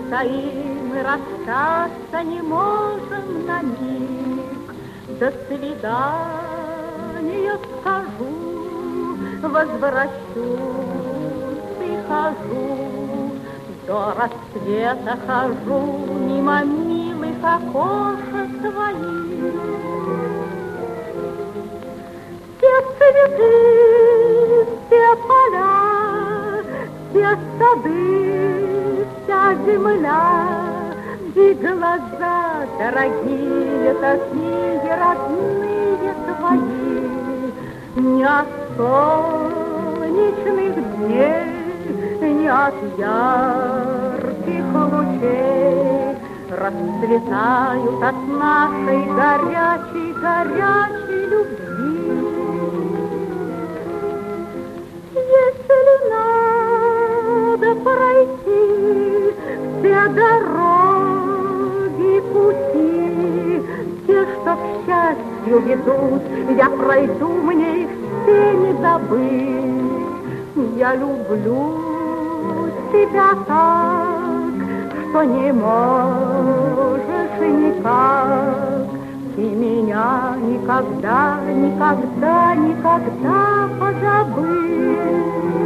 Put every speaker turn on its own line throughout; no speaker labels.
стоим и расстаться не можем на миг. До свидания скажу, возвращусь и хожу. До рассвета хожу мимо милых окошек твоих. Все цветы, все поля, все сады, вся земля и глаза дорогие, такие родные твои. Не от солнечных дней, не от ярких лучей расцветают от нашей горячей, горячей любви. Если надо пройти все дороги, пути, те, что к счастью ведут, я пройду, мне их все не забыть. Я люблю тебя так, что не можешь никак. И меня никогда, никогда, никогда позабыть.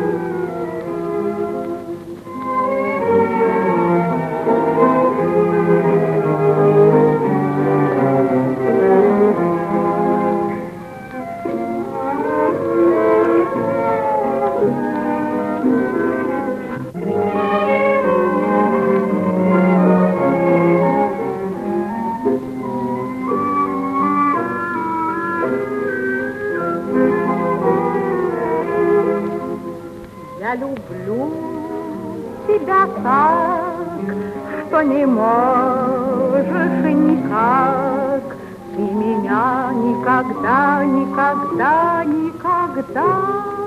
Я люблю тебя так, что не можешь никак. Ты меня никогда, никогда, никогда